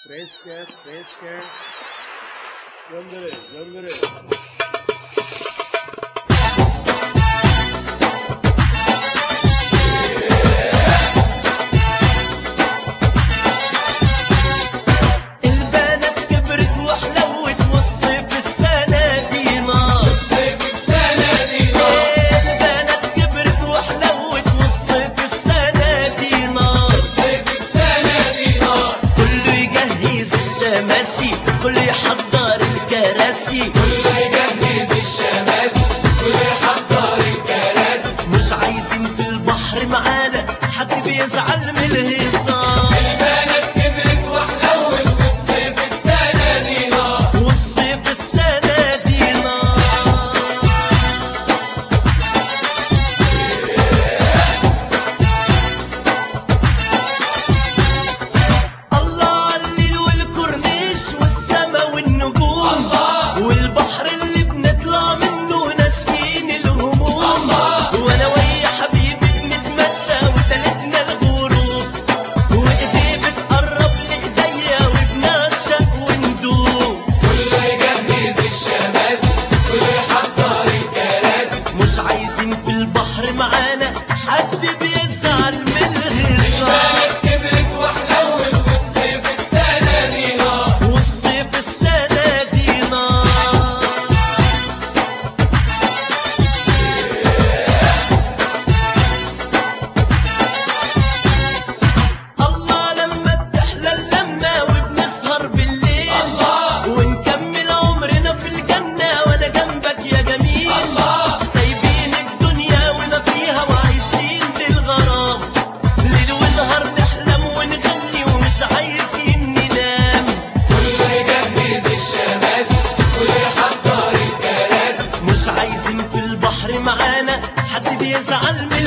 Fresca, fresca. Gönderi, gönderi. كل يحضر الكراسي، كل يجهز الشماسي، كل يحضر الكراسي. مش عايزين في البحر معانا حد بيزعل من الهزار. البنات كبرت وحلوت والصيف السنة دي نار، والصيف السنة دي نار. الله عليل والكورنيش والسما والنجوم، والبحر اللي بنطلع منه ناسيين الهموم. وانا ويا حبيبي بنتمشى وتالتنا الغروب، وايديه بتقرب لايديا وبنعشق وندوب. كل يجهز الشماسي، كل يحضر الكراسي. مش عايزين في البحر معانا حد بيزعل من الهزار. البنات كبرت وحلوت والصيف السنة دي نار، والصيف السنة دي نار. الله لما بتحلى اللمة وبنسهر بالليل، ونكمل عمرنا في الجنة وانا جنبك يا جميل. سايبين الدنيا وما فيها وعايشين للغرام، ليل ونهار نحلم ونغني ومش عايزين ننام. كل يجهز الشماسي، كل يحضر الكراسي. مش عايزين في البحر معانا حد بيزعل من